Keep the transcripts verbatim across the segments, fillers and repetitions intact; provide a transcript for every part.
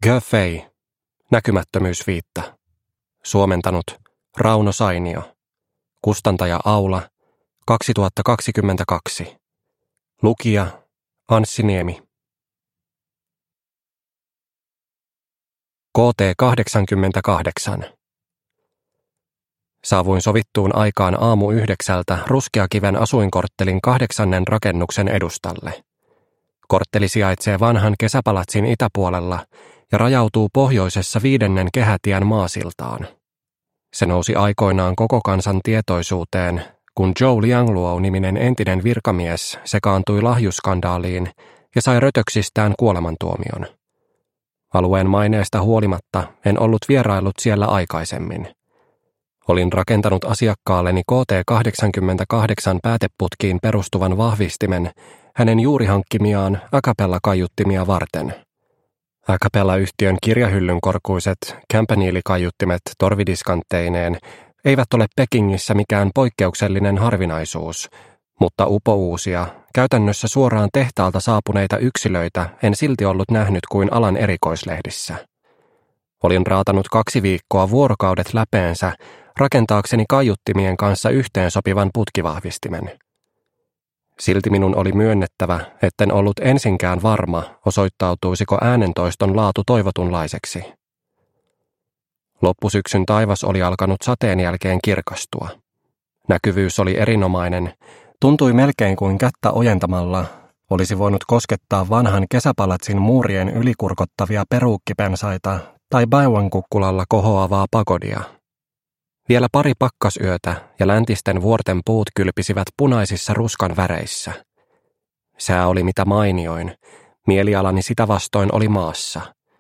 Gafei, näkymättömyysviitta. Suomentanut Rauno Sainio. Kustantaja Aula, kaksituhattakaksikymmentäkaksi. Lukija Anssi Niemi. K T kahdeksankymmentäkahdeksan. Saavuin sovittuun aikaan aamu yhdeksältä Ruskeakiven asuinkorttelin kahdeksannen rakennuksen edustalle. Kortteli sijaitsee vanhan kesäpalatsin itäpuolella ja rajautuu pohjoisessa viidennen kehätien maasiltaan. Se nousi aikoinaan koko kansan tietoisuuteen, kun Joe Liangluo-niminen entinen virkamies sekaantui lahjuskandaaliin ja sai rötöksistään kuolemantuomion. Alueen maineesta huolimatta en ollut vieraillut siellä aikaisemmin. Olin rakentanut asiakkaalleni K T kahdeksankymmentäkahdeksan pääteputkiin perustuvan vahvistimen hänen juuri hankkimiaan Acapella-kaiuttimia varten. Acapella-yhtiön kirjahyllyn korkuiset Campanile-kaiuttimet torvidiskantteineen eivät ole Pekingissä mikään poikkeuksellinen harvinaisuus, mutta upouusia, käytännössä suoraan tehtaalta saapuneita yksilöitä en silti ollut nähnyt kuin alan erikoislehdissä. Olin raatanut kaksi viikkoa vuorokaudet läpeensä rakentaakseni kaiuttimien kanssa yhteensopivan putkivahvistimen. Silti minun oli myönnettävä, etten ollut ensinkään varma, osoittautuisiko äänentoiston laatu toivotunlaiseksi. Loppusyksyn taivas oli alkanut sateen jälkeen kirkastua. Näkyvyys oli erinomainen, tuntui melkein kuin kättä ojentamalla olisi voinut koskettaa vanhan kesäpalatsin muurien ylikurkottavia peruukkipensaita tai Baiwan-kukkulalla kohoavaa pagodia. Vielä pari pakkasyötä ja läntisten vuorten puut kylpisivät punaisissa ruskan väreissä. Sää oli mitä mainioin, mielialani sitä vastoin oli maassa.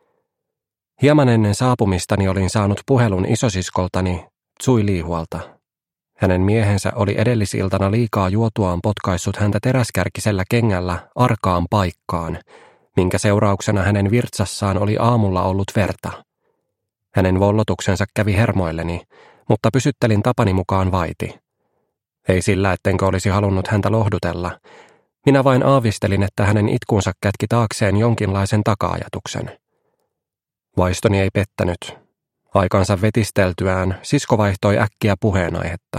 Hieman ennen saapumistani olin saanut puhelun isosiskoltani Tsui Liihualta. Hänen miehensä oli edellisiltana liikaa juotuaan potkaissut häntä teräskärkisellä kengällä arkaan paikkaan, minkä seurauksena hänen virtsassaan oli aamulla ollut verta. Hänen vollotuksensa kävi hermoilleni, mutta pysyttelin tapani mukaan vaiti. Ei sillä, ettenkö olisi halunnut häntä lohdutella. Minä vain aavistelin, että hänen itkunsa kätki taakseen jonkinlaisen taka-ajatuksen. Vaistoni ei pettänyt. Aikansa vetisteltyään sisko vaihtoi äkkiä puheenaihetta.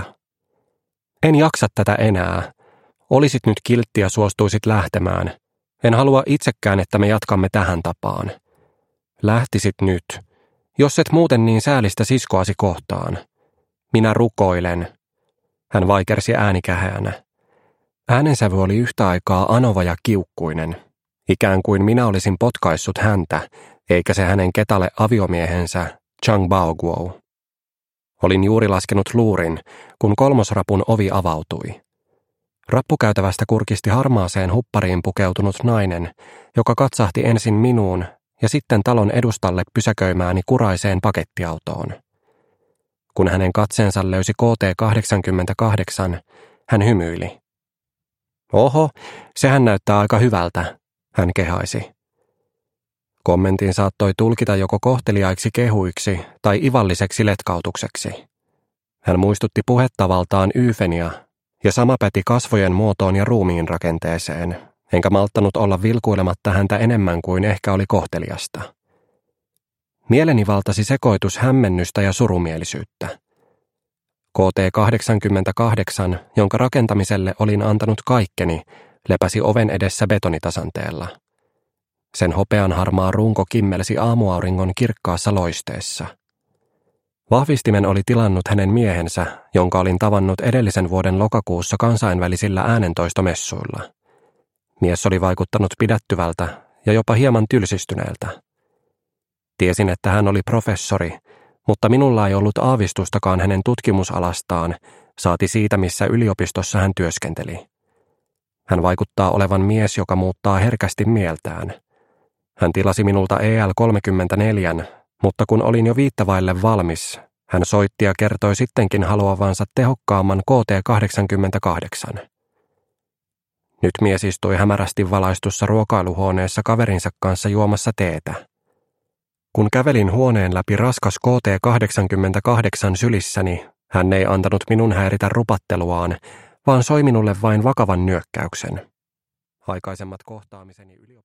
En jaksa tätä enää. Olisit nyt kiltti ja suostuisit lähtemään. En halua itsekään, että me jatkamme tähän tapaan. Lähtisit nyt, jos et muuten niin säälistä siskoasi kohtaan. Minä rukoilen. Hän vaikersi äänikäheänä. Äänensävy oli yhtä aikaa anova ja kiukkuinen, ikään kuin minä olisin potkaissut häntä, eikä se hänen ketalle aviomiehensä Chang Baoguo. Olin juuri laskenut luurin, kun kolmosrapun ovi avautui. Rappukäytävästä kurkisti harmaaseen huppariin pukeutunut nainen, joka katsahti ensin minuun ja sitten talon edustalle pysäköimääni kuraiseen pakettiautoon. Kun hänen katseensa löysi K T kahdeksankymmentäkahdeksan, hän hymyili. Oho, sehän näyttää aika hyvältä, hän kehaisi. Kommentin saattoi tulkita joko kohteliaiksi kehuiksi tai ivalliseksi letkautukseksi. Hän muistutti puhettavaltaan Yfenia, ja sama päti kasvojen muotoon ja ruumiin rakenteeseen, enkä malttanut olla vilkuilematta häntä enemmän kuin ehkä oli kohteliasta. Mieleni valtasi sekoitus hämmennystä ja surumielisyyttä. K T kahdeksankymmentäkahdeksan, jonka rakentamiselle olin antanut kaikkeni, lepäsi oven edessä betonitasanteella. Sen hopean harmaa runko kimmelsi aamuauringon kirkkaassa loisteessa. Vahvistimen oli tilannut hänen miehensä, jonka olin tavannut edellisen vuoden lokakuussa kansainvälisillä äänentoistomessuilla. Mies oli vaikuttanut pidättyvältä ja jopa hieman tylsistyneeltä. Tiesin, että hän oli professori, mutta minulla ei ollut aavistustakaan hänen tutkimusalastaan, saati siitä, missä yliopistossa hän työskenteli. Hän vaikuttaa olevan mies, joka muuttaa herkästi mieltään. Hän tilasi minulta E L kolmekymmentäneljä, mutta kun olin jo viittavaille valmis, hän soitti ja kertoi sittenkin haluavansa tehokkaamman K T kahdeksankymmentäkahdeksan. Nyt mies istui hämärästi valaistussa ruokailuhuoneessa kaverinsa kanssa juomassa teetä. Kun kävelin huoneen läpi raskas K T kahdeksankymmentäkahdeksan sylissäni, hän ei antanut minun häiritä rupatteluaan, vaan soi minulle vain vakavan nyökkäyksen. Aikaisemmat kohtaamiseni yli